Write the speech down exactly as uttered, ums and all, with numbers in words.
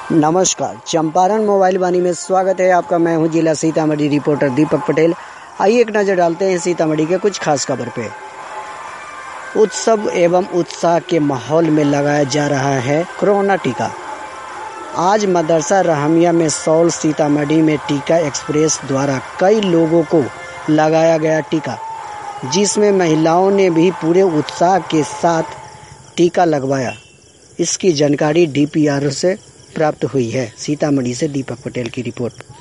नमस्कार, चंपारण मोबाइल वाणी में स्वागत है आपका। मैं हूं जिला सीतामढ़ी रिपोर्टर दीपक पटेल। आइए एक नज़र डालते हैं सीतामढ़ी के कुछ खास खबर पे। उत्सव एवं उत्साह के माहौल में लगाया जा रहा है कोरोना टीका। आज मदरसा रहमिया में सौल सीतामढ़ी में टीका एक्सप्रेस द्वारा कई लोगों को लगाया गया टीका, जिसमें महिलाओं ने भी पूरे उत्साह के साथ टीका लगवाया। इसकी जानकारी डी पी आर ओ से प्राप्त हुई है। सीतामढ़ी से दीपक पटेल की रिपोर्ट।